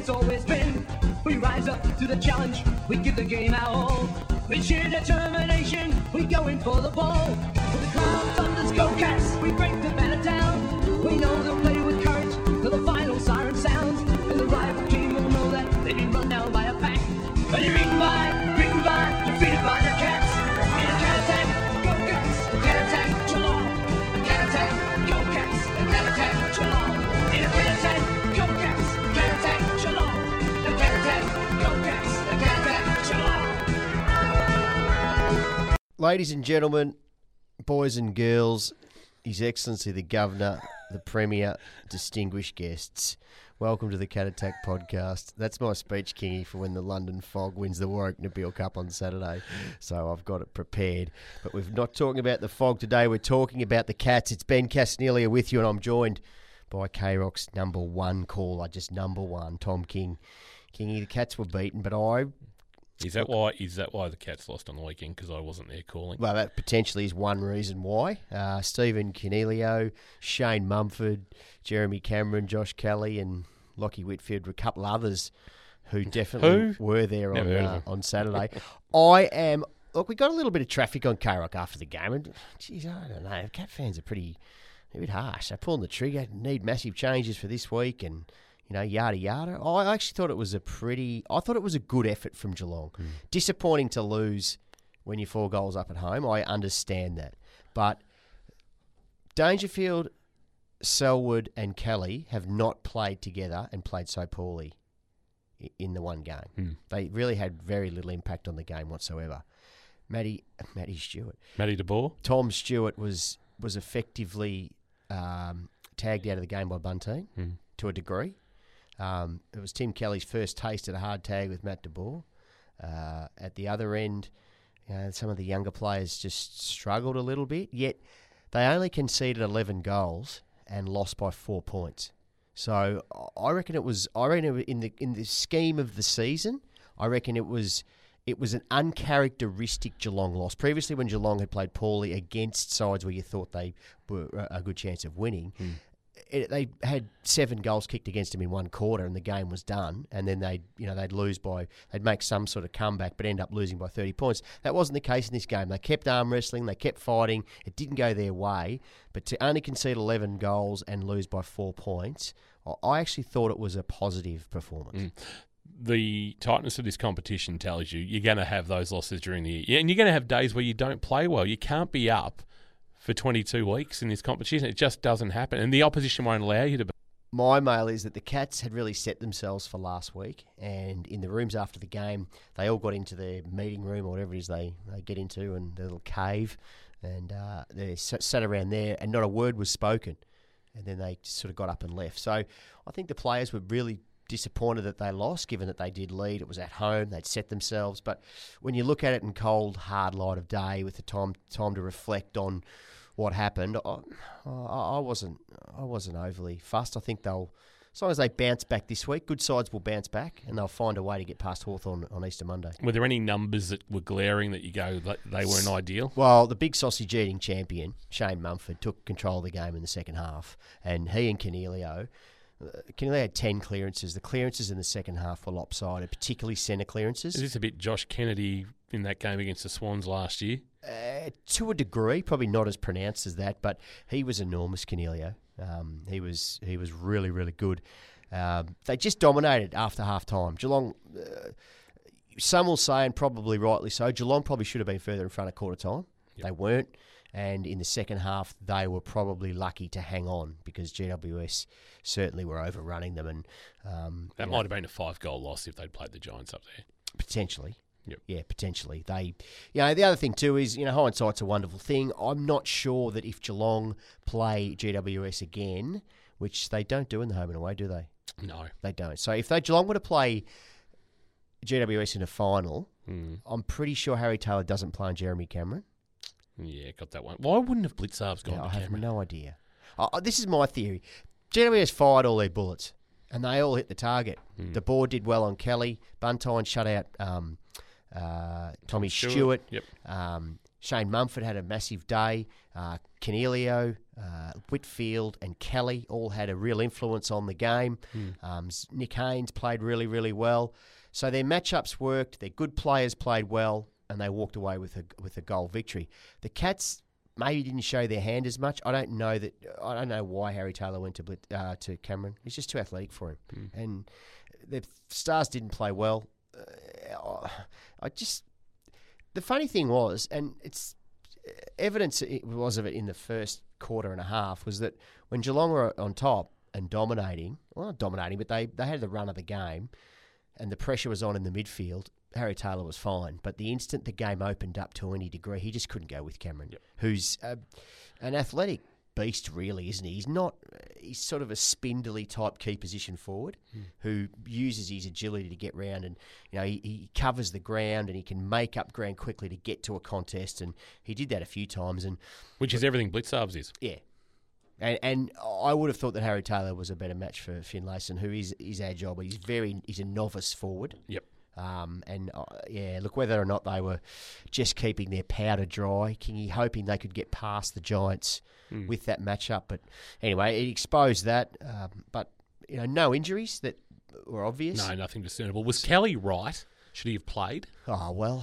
it's always been. We rise up to the challenge, we give the game our all. With sheer determination, we go in for the ball. With the Clown Thunders go Cats, we break the banner down. We know they'll play with courage till the final siren sounds. And the rival team will know that they've been run down by a pack. But you're beaten by, defeated by the Cats. In a cat attack, go Cats. A cat attack, Geelong. A cat attack, go Cats. A cat attack, Geelong. In a cat attack, go Cats. A cat attack, Geelong. A cat attack, go Cats. A cat attack, Geelong. Ladies and gentlemen, boys and girls, His Excellency the Governor, the Premier, distinguished guests, welcome to the Cat Attack podcast. That's my speech, Kingy, for when the London Fog wins the Warwick Nabil Cup on Saturday. So I've got it prepared. But we're not talking about the Fog today. We're talking about the Cats. It's Ben Casnelia with you, and I'm joined by K-Rock's number one caller, just number one, Tom King. Kingy, the Cats were beaten, but Is that why the Cats lost on the weekend? Because I wasn't there calling. Well, that potentially is one reason why. Stephen Canelio, Shane Mumford, Jeremy Cameron, Josh Kelly and Lockie Whitfield were a couple others who definitely were there on Saturday. Look, we got a little bit of traffic on K-Rock after the game. And, geez, I don't know. Cat fans are a bit harsh. They're pulling the trigger, need massive changes for this week and, yada, yada. I actually thought it was a good effort from Geelong. Disappointing to lose when you're 4 goals up at home. I understand that. But Dangerfield, Selwood and Kelly have not played together and played so poorly in the one game. They really had very little impact on the game whatsoever. Matty De Boer. Tom Stewart was effectively tagged out of the game by Bunteen to a degree. It was Tim Kelly's first taste at a hard tag with Matt De Boer. At the other end, some of the younger players just struggled a little bit, yet they only conceded 11 goals and lost by 4 points. So I reckon in the scheme of the season, I reckon it was an uncharacteristic Geelong loss. Previously, when Geelong had played poorly against sides where you thought they were a good chance of winning, they had 7 goals kicked against them in one quarter, and the game was done. And then they'd make some sort of comeback, but end up losing by 30 points. That wasn't the case in this game. They kept arm wrestling, they kept fighting. It didn't go their way, but to only concede 11 goals and lose by 4 points, I actually thought it was a positive performance. The tightness of this competition tells you're going to have those losses during the year, and you're going to have days where you don't play well. You can't be up for 22 weeks in this competition. It just doesn't happen. And the opposition won't allow you to be. My mail is that the Cats had really set themselves for last week, and in the rooms after the game, they all got into their meeting room or whatever it is they get into, and their little cave, and they sat around there, and not a word was spoken. And then they just sort of got up and left. So I think the players were really disappointed that they lost, given that they did lead. It was at home. They'd set themselves. But when you look at it in cold, hard light of day with the time to reflect on what happened, I wasn't overly fussed. I think as long as they bounce back this week, good sides will bounce back and they'll find a way to get past Hawthorn on Easter Monday. Were there any numbers that were glaring that you go, they weren't ideal? Well, the big sausage eating champion, Shane Mumford, took control of the game in the second half, and he and Canelio had 10 clearances. The clearances in the second half were lopsided, particularly centre clearances. Is this a bit Josh Kennedy in that game against the Swans last year? To a degree, probably not as pronounced as that, but he was enormous, Canelio. He was really, really good. They just dominated after half-time. Geelong, some will say, and probably rightly so, Geelong probably should have been further in front at quarter time. Yep. They weren't. And in the second half, they were probably lucky to hang on because GWS certainly were overrunning them. And that might have been a 5-goal loss if they'd played the Giants up there. Potentially. Yep. Yeah, potentially. The other thing too is, hindsight's a wonderful thing. I'm not sure that if Geelong play GWS again, which they don't do in the home and away, do they? No. They don't. So if Geelong were to play GWS in a final, I'm pretty sure Harry Taylor doesn't play on Jeremy Cameron. Yeah, got that one. Why wouldn't have Blitzarves gone to Cameron? I have no idea. This is my theory. GWS fired all their bullets, and they all hit the target. The board did well on Kelly. Buntyne shut out Tommy Stewart. Yep. Shane Mumford had a massive day. Cornelio, Whitfield and Kelly all had a real influence on the game. Nick Haynes played really, really well. So their matchups worked. Their good players played well, and they walked away with a goal victory. The Cats maybe didn't show their hand as much. I don't know why Harry Taylor went to Cameron. He's just too athletic for him. And the Stars didn't play well. The funny thing was, and it's evidence it was of it in the first quarter and a half, was that when Geelong were on top and dominating, well, not dominating, but they had the run of the game and the pressure was on in the midfield, Harry Taylor was fine. But the instant the game opened up to any degree, he just couldn't go with Cameron, who's an athletic beast, really, isn't he? He's sort of a spindly type key position forward who uses his agility to get round, and he covers the ground and he can make up ground quickly to get to a contest, and he did that a few times, and which is everything Blitzarves is. Yeah. And I would have thought that Harry Taylor was a better match for Finlayson, who is agile, but he's a novice forward. Yep. Look, whether or not they were just keeping their powder dry, Kingy hoping they could get past the Giants with that matchup. But anyway, it exposed that. But no injuries that were obvious. No, nothing discernible. Was Kelly right? Should he have played? Oh well,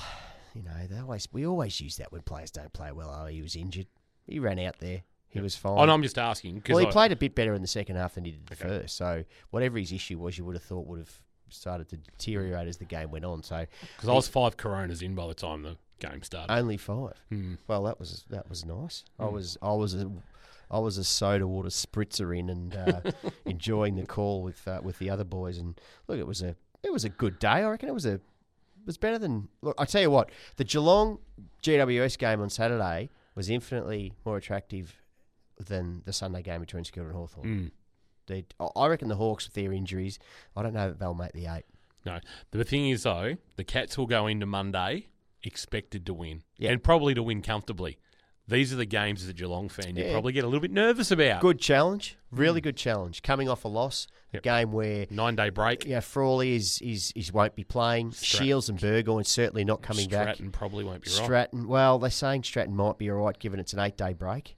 we always use that when players don't play well. Oh, he was injured. He ran out there. He was fine. Oh, no, I'm just asking. Well, he played a bit better in the second half than he did the first. So whatever his issue was, you would have thought would have started to deteriorate as the game went on. So because I was 5 Coronas in by the time the game started. Only 5. Well, that was nice. I was a soda water spritzer in and enjoying the call with the other boys. And look, it was a good day. I reckon it was better than. Look, I tell you what, the Geelong GWS game on Saturday was infinitely more attractive than the Sunday game between Skilda and Hawthorn. I reckon the Hawks, with their injuries, I don't know that they'll make the 8. No. The thing is, though, the Cats will go into Monday expected to win. Yep. And probably to win comfortably. These are the games as a Geelong fan you probably get a little bit nervous about. Good challenge. Really good challenge. Coming off a loss, a game where 9-day break. Yeah, Frawley won't be playing. Shields and Burgoyne certainly not coming back. Stratton probably won't be right. Stratton, well, they're saying Stratton might be all right given it's an 8-day break.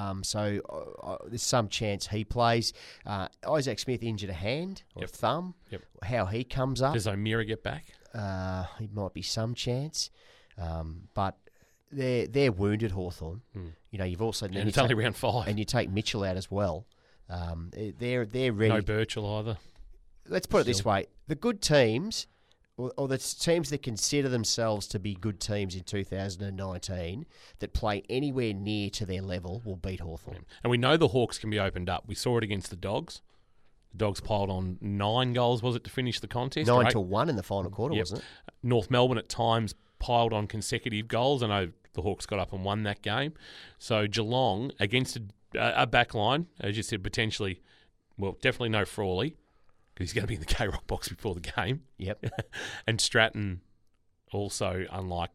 So there's some chance he plays. Isaac Smith injured a hand or a thumb. Yep. How he comes up. Does O'Meara get back? He might be some chance. But they're wounded, Hawthorn. You've also and it's only round 5, and you take Mitchell out as well. They're ready. No Birchall either. Let's put it this way: the good teams, or the teams that consider themselves to be good teams in 2019, that play anywhere near to their level, will beat Hawthorn. And we know the Hawks can be opened up. We saw it against the Dogs. The Dogs piled on 9 goals, was it, to finish the contest? 9-1 in the final quarter, wasn't it? North Melbourne at times piled on consecutive goals. I know the Hawks got up and won that game. So Geelong, against a back line, as you said, potentially, well, definitely no Frawley, because he's going to be in the K-Rock box before the game. Yep. And Stratton also, unlike,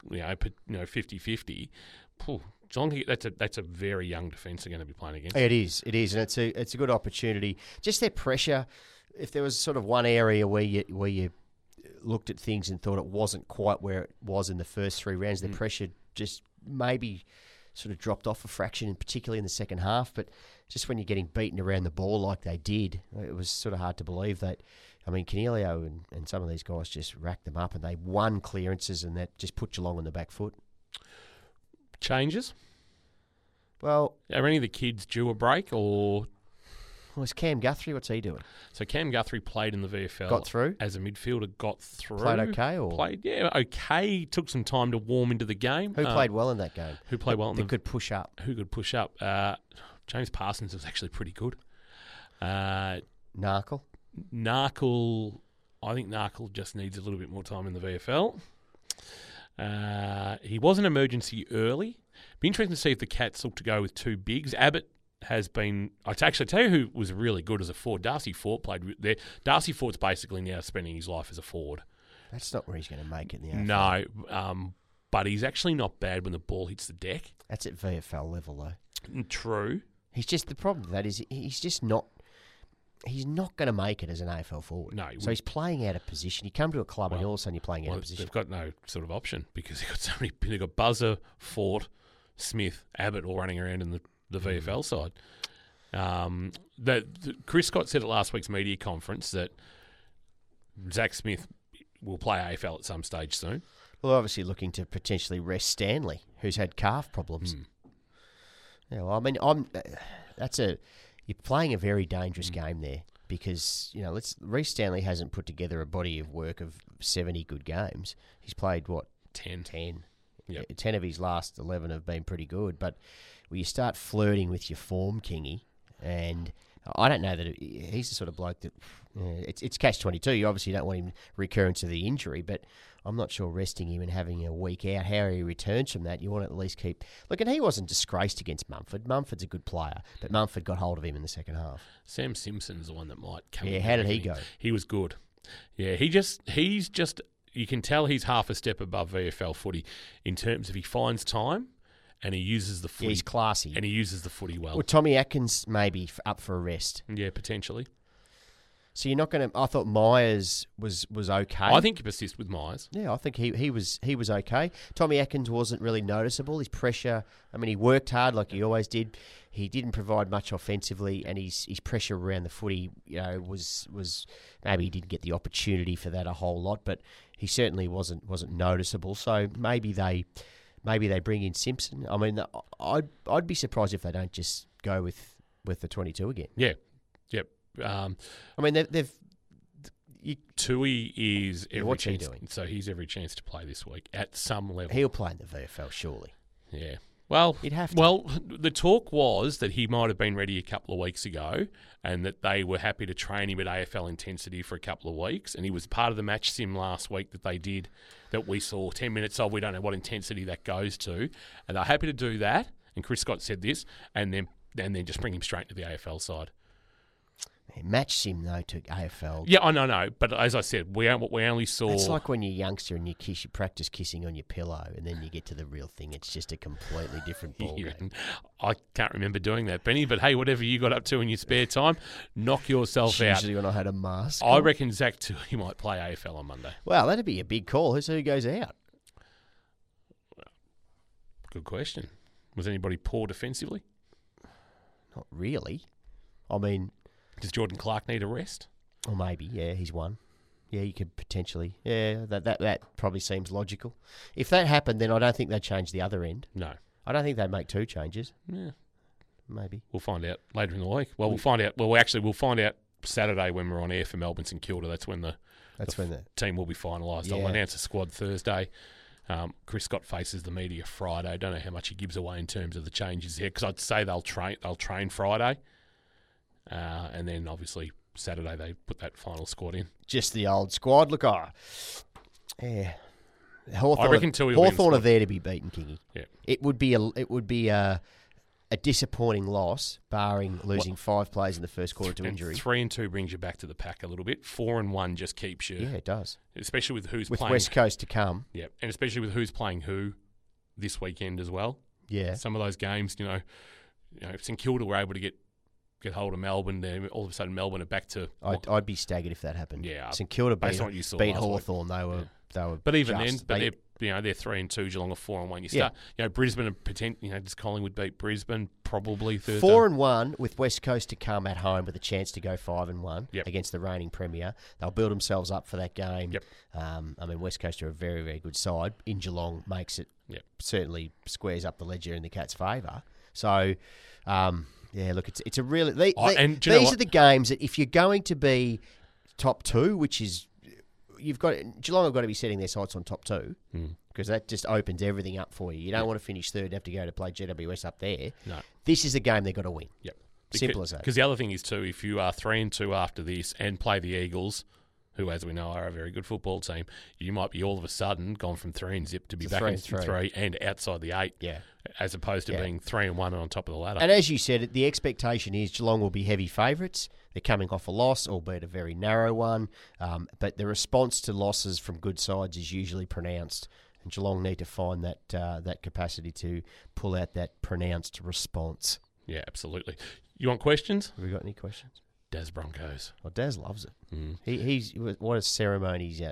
50-50. Geelong, that's a very young defence they're going to be playing against. It is, and it's a good opportunity. Just their pressure. If there was sort of one area where you looked at things and thought it wasn't quite where it was in the first 3 rounds, the pressure just maybe sort of dropped off a fraction, and particularly in the second half. But just when you're getting beaten around the ball like they did, it was sort of hard to believe that. I mean, Cornelio and some of these guys just racked them up, and they won clearances, and that just put Geelong on the back foot. Changes? Well, are any of the kids due a break, or? Well, it's Cam Guthrie. What's he doing? So Cam Guthrie played in the VFL. Got through? As a midfielder, got through. Played okay? Played, okay. Took some time to warm into the game. Who played well in that game? Who played well in could push up? Who could push up? James Parsons was actually pretty good. Narkle? I think Narkle just needs a little bit more time in the VFL. He was an emergency early. Be interesting to see if the Cats look to go with 2 bigs. Abbott has been... I'd actually tell you who was really good as a forward. Darcy Fort played there. Darcy Fort's basically now spending his life as a forward. That's not where he's going to make it in the AFL. No, but he's actually not bad when the ball hits the deck. That's at VFL level, though. True. He's just... The problem with that is he's just not... he's not going to make it as an AFL forward. No, so he's playing out of position. You come to a club and Well, all of a sudden you're playing out of position. They've got no sort of option because they've got so many. They've got Buzzer, Fort, Smith, Abbott all running around in the VFL side. Chris Scott said at last week's media conference that Zach Smith will play AFL at some stage soon. Well, obviously looking to potentially rest Stanley, who's had calf problems. Yeah, well, I mean, you're playing a very dangerous game there because Reece Stanley hasn't put together a body of work of 70 good games. He's played 10. Yep. 10 of his last 11 have been pretty good, but when you start flirting with your form, Kingy, and I don't know that he's the sort of bloke that it's catch-22. You obviously don't want him recurrence of the injury, but I'm not sure resting him and having a week out, how he returns from that, you want to at least keep... Look, and he wasn't disgraced against Mumford. Mumford's a good player, but Mumford got hold of him in the second half. Sam Simpson's the one that might come in. Yeah, how did he go? He was good. Yeah, he's just... You can tell he's half a step above VFL footy in terms of he finds time and he uses the footy. Yeah, he's classy. And he uses the footy well. Well, Tommy Atkins maybe up for a rest. Yeah, potentially. So you're not going to... I thought Myers was okay. I think you persist with Myers. Yeah, I think he was okay. Tommy Atkins wasn't really noticeable. His pressure... I mean, he worked hard like he always did. He didn't provide much offensively, and his pressure around the footy, was maybe he didn't get the opportunity for that a whole lot, but he certainly wasn't noticeable. So maybe they bring in Simpson. I mean, I'd be surprised if they don't just go with the 22 again. Yeah, yep. I mean, they've. Tui is every what's chance, he doing? So he's every chance to play this week at some level. He'll play in the VFL, surely. Yeah. Well, he'd have to. Well, the talk was that he might have been ready a couple of weeks ago and that they were happy to train him at AFL intensity for a couple of weeks. And he was part of the match sim last week that they did that we saw 10 minutes of. We don't know what intensity that goes to. And they're happy to do that. And Chris Scott said this and then just bring him straight to the AFL side. Match sim, though, to AFL. Yeah, I know. But as I said, we only saw... It's like when you're a youngster and you practice kissing on your pillow and then you get to the real thing. It's just a completely different ballgame. I can't remember doing that, Benny, but hey, whatever you got up to in your spare time, knock yourself out. Usually when I had a mask I on. reckon Zach Tui might play AFL on Monday. Well, that'd be a big call. Who goes out? Good question. Was anybody poor defensively? Not really. I mean... Does Jordan Clark need a rest? Or maybe, yeah, he's one. Yeah, you could potentially. Yeah, that probably seems logical. If that happened, then I don't think they'd change the other end. No. I don't think they'd make two changes. Yeah. Maybe. We'll find out later in the week. Well, we'll find out. Well, actually, we'll find out Saturday when we're on air for Melbourne St Kilda. That's when the team will be finalised. Yeah. I'll announce the squad Thursday. Chris Scott faces the media Friday. I don't know how much he gives away in terms of the changes here because I'd say they'll train Friday. And then, obviously, Saturday they put that final squad in. Just the old squad. Look, yeah. Hawthorn, I reckon Tui Hawthorn are there to be beaten, Kingy. Yeah. It would be a disappointing loss, barring losing 5 players in the first quarter to injury. 3-2 brings you back to the pack a little bit. 4-1 just keeps you. Yeah, it does. Especially with who's with playing. West Coast to come. Yeah, and especially with who's playing who this weekend as well. Yeah. Some of those games, St Kilda were able to get hold of Melbourne. Then all of a sudden, Melbourne are back to. I'd be staggered if that happened. Yeah, St Kilda beat Hawthorn. They were. But even then, they're 3-2. Geelong are 4-1. You start. Brisbane does Collingwood beat Brisbane probably Thursday. 4-1 with West Coast to come at home with a chance to go 5-1 Yep. against the reigning premier. They'll build themselves up for that game. Yep. I mean, West Coast are a very, very good side. In Geelong makes it certainly squares up the ledger in the Cats' favour. So. Yeah, look, it's a really... These are the games that if you're going to be top 2, which is... Geelong have got to be setting their sights on top 2 because that just opens everything up for you. You don't want to finish third and have to go to play GWS up there. No. This is a game they've got to win. Yep. Simple as that. Because the other thing is, too, if you are 3-2 after this and play the Eagles, who, as we know, are a very good football team, you might be all of a sudden gone from 3-0 to be back in 3 and outside the 8. Yeah. As opposed to being 3-1 and on top of the ladder. And as you said, the expectation is Geelong will be heavy favourites. They're coming off a loss, albeit a very narrow one. But the response to losses from good sides is usually pronounced. And Geelong need to find that capacity to pull out that pronounced response. Yeah, absolutely. You want questions? Have we got any questions? Daz Broncos. Well, Daz loves it. He's what a ceremony he's at.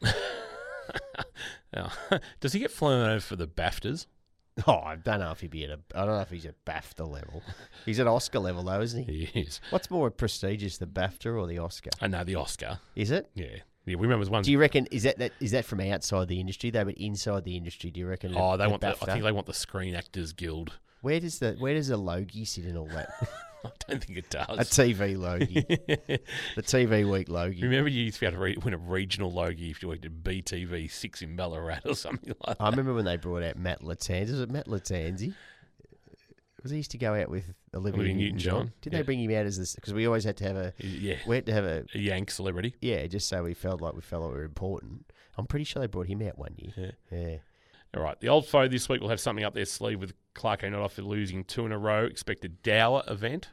Now, does he get flown over for the BAFTAs? Oh, I don't know if he'd be I don't know if he's at BAFTA level. He's at Oscar level though, isn't he? He is. What's more prestigious, the BAFTA or the Oscar? I know the Oscar. Is it? Yeah. We remember one. Do you reckon is that from outside the industry though? But inside the industry, do you reckon? Oh, they the want. I BAFTA? think they want the Screen Actors Guild. Where does the Logie sit in all that? I don't think it does. A TV Logie, the TV Week Logie. Remember, you used to be able to win a regional Logie if you worked at BTV 6 in Ballarat or something like that. I remember when they brought out Matt Latanzi. Was it Matt Latanzi? Was he used to go out with Olivia Newton-John? Did they bring him out as this? Because we always had to have we had to have a Yank celebrity. Yeah, just so we felt like we were important. I'm pretty sure they brought him out one year. Yeah. All right. The old foe this week will have something up their sleeve with Clarko not after losing 2 in a row. Expected Dower event.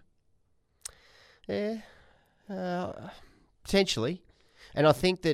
Yeah. Potentially. And I think,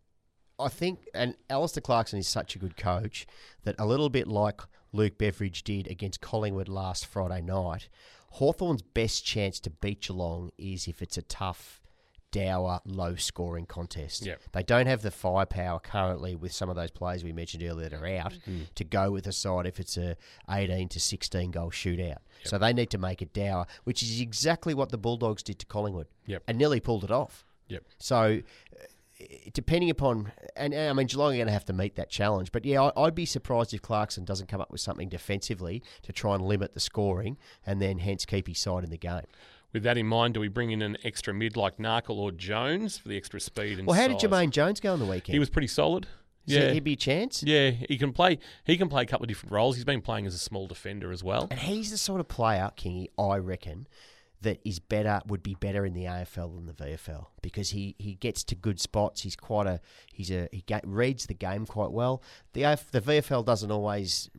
and Alistair Clarkson is such a good coach that a little bit like Luke Beveridge did against Collingwood last Friday night, Hawthorn's best chance to beat Geelong is if it's a tough, dour, low-scoring contest. Yep. They don't have the firepower currently with some of those players we mentioned earlier that are out to go with a side if it's a 18 to 16 goal shootout. Yep. So they need to make it dour, which is exactly what the Bulldogs did to Collingwood and nearly pulled it off. Yep. So depending upon, and I mean, Geelong are going to have to meet that challenge. But yeah, I'd be surprised if Clarkson doesn't come up with something defensively to try and limit the scoring and then hence keep his side in the game. With that in mind, do we bring in an extra mid like Narkle or Jones for the extra speed and how size? did Jermaine Jones go on the weekend? He was pretty solid. So he'd be a chance? Yeah, he can play. He can play a couple of different roles. He's been playing as a small defender as well. And he's the sort of player, Kingy, I reckon, that would be better in the AFL than the VFL because he gets to good spots. He's reads the game quite well. The VFL doesn't always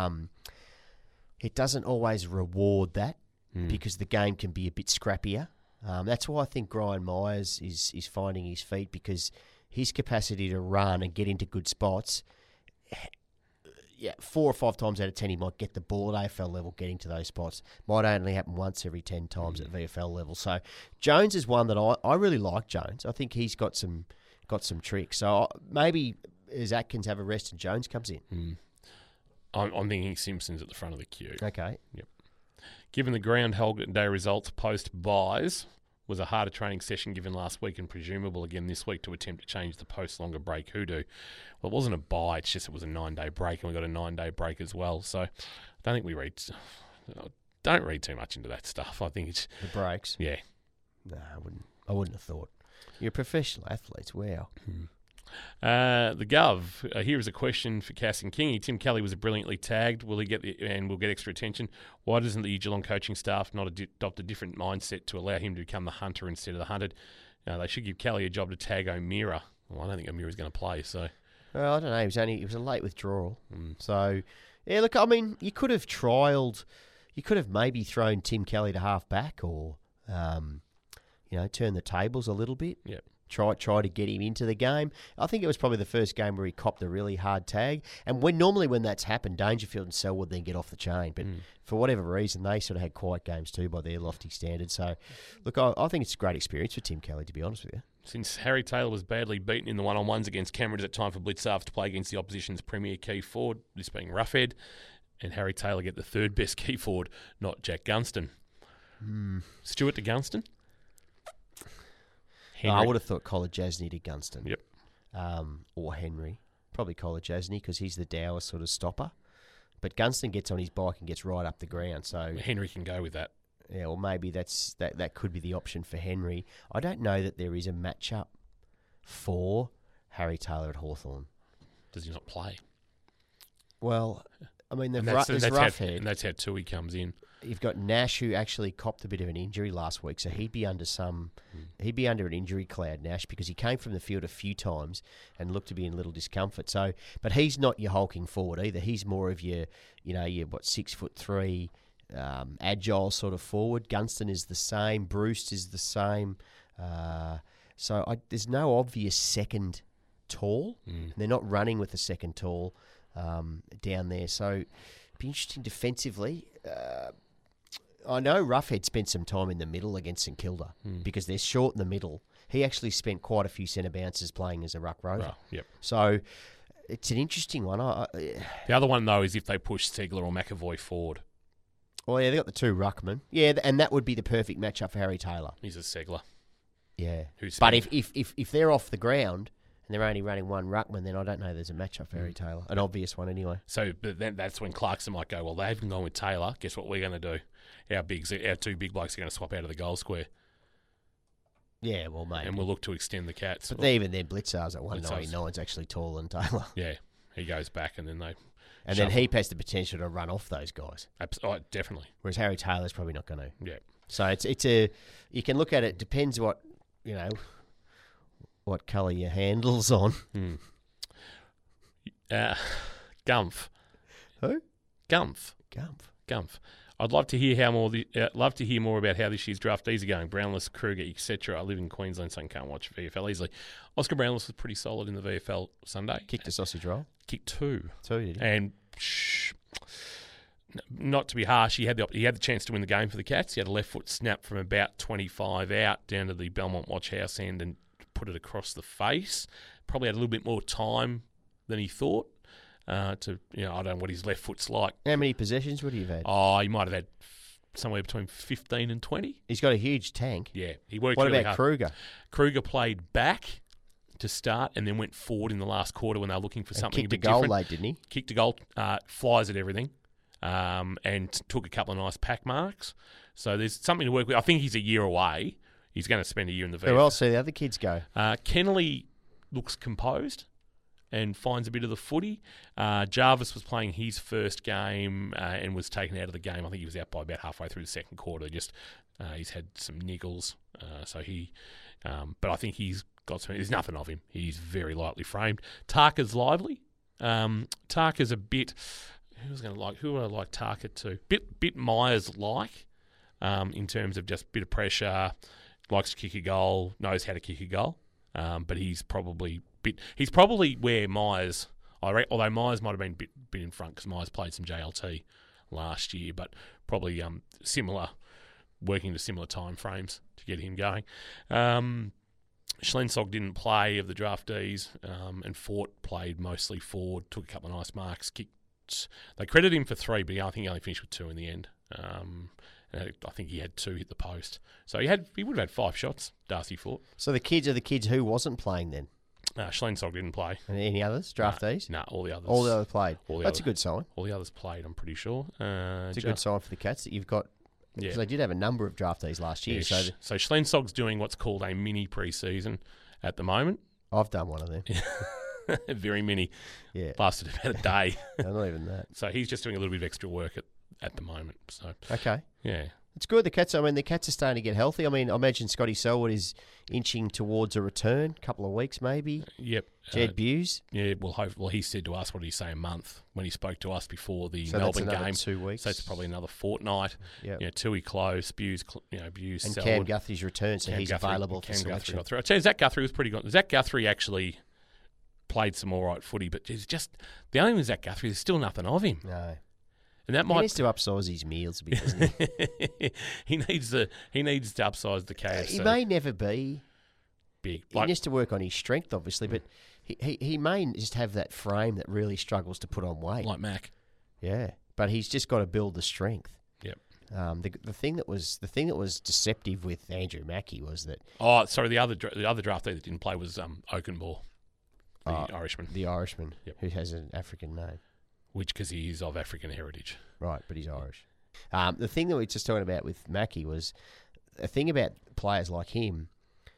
reward that because the game can be a bit scrappier. That's why I think Brian Myers is finding his feet because his capacity to run and get into good spots. 4 or 5 times out of 10, he might get the ball at AFL level getting to those spots. Might only happen once every 10 times at VFL level. So Jones is one that I really like Jones. I think he's got some tricks. So maybe as Atkins have a rest and Jones comes in. I'm thinking Simpson's at the front of the queue. Okay. Yep. Given the Groundhog Day results post-buys, was a harder training session given last week and presumable again this week to attempt to change the post-longer break hoodoo. Well, it wasn't a buy, it's just it was a 9-day break, and we got a 9-day break as well. So I don't think don't read too much into that stuff. I think it's... The breaks? Yeah. No, I wouldn't have thought. You're professional athletes, wow. The Gov, here is a question for Cass and Kingy. Tim Kelly was brilliantly tagged. Will he get and will get extra attention? Why doesn't the Geelong coaching staff not adopt a different mindset to allow him to become the hunter instead of the hunted? They should give Kelly a job to tag O'Meara. Well, I don't think O'Meara's going to play, so... Well, I don't know. He was a late withdrawal. So, yeah, look, I mean, you could have maybe thrown Tim Kelly to half back or, turn the tables a little bit. Yep. Try to get him into the game. I think it was probably the first game where he copped a really hard tag. And normally when that's happened, Dangerfield and Selwood then get off the chain. But for whatever reason, they sort of had quiet games too by their lofty standards. So, look, I think it's a great experience for Tim Kelly, to be honest with you. Since Harry Taylor was badly beaten in the one-on-ones against Cameron, is it time for Blicavs to play against the opposition's premier key forward, this being Roughead, and Harry Taylor get the third best key forward, not Jack Gunston? Stewart to Gunston? I would have thought Kolodjasny to Gunston. Yep. Or Henry. Probably Kolodjasny because he's the dour sort of stopper. But Gunston gets on his bike and gets right up the ground. So Henry can go with that. Yeah, or maybe that could be the option for Henry. I don't know that there is a matchup for Harry Taylor at Hawthorn. Does he not play? Well, I mean, there's Roughead. Roughead. That's how Tui comes in. You've got Nash, who actually copped a bit of an injury last week, so he'd be under an injury cloud, Nash, because he came from the field a few times and looked to be in little discomfort. So, but he's not your hulking forward either. He's more of your 6'3", agile sort of forward. Gunston is the same. Bruce is the same. There's no obvious second tall. They're not running with the second tall down there. So it'd be interesting defensively. I know Roughhead spent some time in the middle against St Kilda because they're short in the middle. He actually spent quite a few centre bounces playing as a ruck rover. Right, yep. So it's an interesting one. The other one, though, is if they push Segler or McAvoy forward. Well, yeah, they got the two ruckmen. Yeah, and that would be the perfect matchup for Harry Taylor. He's a Segler. Yeah. Who's But if they're off the ground and they're only running one ruckman, then I don't know there's a matchup for Harry Taylor. An obvious one anyway. So but then that's when Clarkson might go, well, they haven't gone with Taylor. Guess what we're going to do? Our two big blokes are going to swap out of the goal square. Yeah, well, maybe. And we'll look to extend the Cats. But even then, Blitzar's at 199 is actually taller than Taylor. Yeah, he goes back and then they... And then Heap has the potential to run off those guys. Definitely. Whereas Harry Taylor's probably not going to. Yeah. So you can look at it, depends what colour your handle's on. Gumph. Who? Gumph. I'd love to hear more about how this year's draftees are going. Brownless, Kruger, etc. I live in Queensland, so I can't watch VFL easily. Oscar Brownless was pretty solid in the VFL Sunday. Kicked a sausage roll. Kicked two. Two, did he? And not to be harsh, he had the chance to win the game for the Cats. He had a left foot snap from about 25 out down to the Belmont Watch House end and put it across the face. Probably had a little bit more time than he thought. I don't know what his left foot's like. How many possessions would he have had? Oh, he might have had somewhere between 15 and 20. He's got a huge tank. Yeah, he worked What really about hard. Kruger? Kruger played back to start and then went forward in the last quarter when they were looking for something a bit different. Kicked a goal late, didn't he? Kicked a goal, flies at everything, and took a couple of nice pack marks. So there's something to work with. I think he's a year away. He's going to spend a year in the VFL. Who else see the other kids go? Kennelly looks composed and finds a bit of the footy. Jarvis was playing his first game and was taken out of the game. I think he was out by about halfway through the second quarter. He's had some niggles, but I think he's got some. There's nothing of him. He's very lightly framed. Tarka's lively. Tarka's a bit. Who would I like Tarka to? Bit Myers like, in terms of just bit of pressure. Likes to kick a goal. Knows how to kick a goal. But he's probably where Myers, although Myers might have been a bit in front because Myers played some JLT last year, but probably similar, working to similar time frames to get him going. Schlensog didn't play of the draftees, and Fort played mostly forward, took a couple of nice marks, kicked. They credit him for 3, but I think he only finished with 2 in the end. And I think he had 2 hit the post. So he would have had 5 shots, Darcy Fort. So the kids are the kids who wasn't playing then? Schlensog didn't play. And any others? Draftees? No, all the others. All the others played. That's a good sign. All the others played, I'm pretty sure. It's a good sign for the Cats that you've got. Because they did have a number of draftees last year. Yeah, so Schlensog's doing what's called a mini pre-season at the moment. I've done one of them. Very mini. Yeah. Lasted about a day. No, not even that. So he's just doing a little bit of extra work at the moment. So okay. Yeah. It's good. The Cats are starting to get healthy. I mean, I imagine Scotty Selwood is inching towards a return, couple of weeks maybe. Yep. Jed Buse. Yeah, well, he said to us, what did he say, a month, when he spoke to us before the so Melbourne that's game. 2 weeks. So it's probably another fortnite. Yep. Tui Close, Buse, Buse, and Selwood. Cam Guthrie's return, so he's available for selection. I tell you, Zach Guthrie was pretty good. Zach Guthrie actually played some all right footy, but it's just the only thing with Zach Guthrie, there's still nothing of him. No. And that he needs to upsize his meals a bit, doesn't he? he needs to upsize the KFC. He may never be big. He needs to work on his strength, obviously, but he may just have that frame that really struggles to put on weight. Like Mac. Yeah, but he's just got to build the strength. Yep. The thing that was deceptive with Andrew Mackie was that. Oh, sorry. The other draftee that didn't play was Oakenball, the Irishman. The Irishman, yep. Who has an African name. Which, because he is of African heritage. Right, but he's Irish. The thing that we were just talking about with Mackie was, the thing about players like him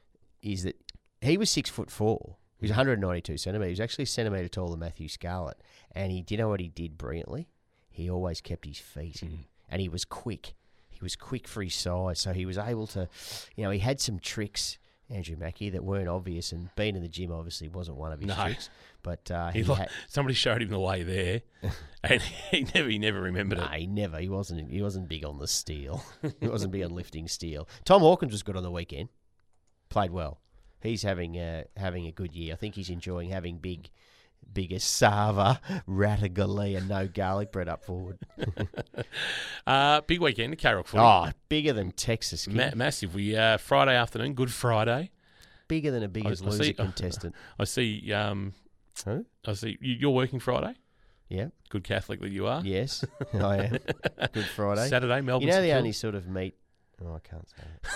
is that he was 6'4". He was 192 centimetres. He was actually a centimetre taller than Matthew Scarlett. And do you know what he did brilliantly? He always kept his feet. And he was quick. He was quick for his size. So he was able to, he had some tricks, Andrew Mackie, that weren't obvious. And being in the gym obviously wasn't one of his tricks. But somebody showed him the way there, and he never remembered it. He never. He wasn't big on the steel. He wasn't big on lifting steel. Tom Hawkins was good on the weekend. Played well. He's having a good year. I think he's enjoying having big biggest Sava, Rattigali, and no garlic bread up forward. Big weekend at Carroll footy. Oh, bigger than Texas. Massive. We Friday afternoon, Good Friday. Bigger than a Biggest Loser contestant. I see. Who? I see. You're working Friday. Yeah. Good Catholic that you are. Yes, I am. Good Friday. Saturday, Melbourne. You know the St only sort of meat. Oh, I can't say it.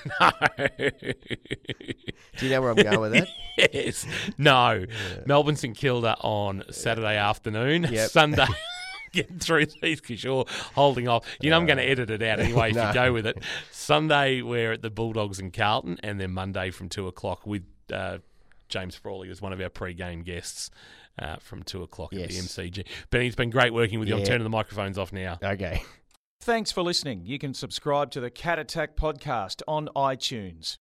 No. Do you know where I'm going with that? Yes. No. Melbourne St Kilda on Saturday afternoon. Yep. Sunday. Getting through these because you're holding off. You know I'm going to edit it out anyway if No. you go with it. Sunday we're at the Bulldogs in Carlton, and then Monday from 2 o'clock with James Frawley as one of our pre-game guests from 2 o'clock at the Yes. MCG. Benny, it's been great working with you. I'm Yeah. turning the microphones off now. Okay. Thanks for listening. You can subscribe to the Cat Attack podcast on iTunes.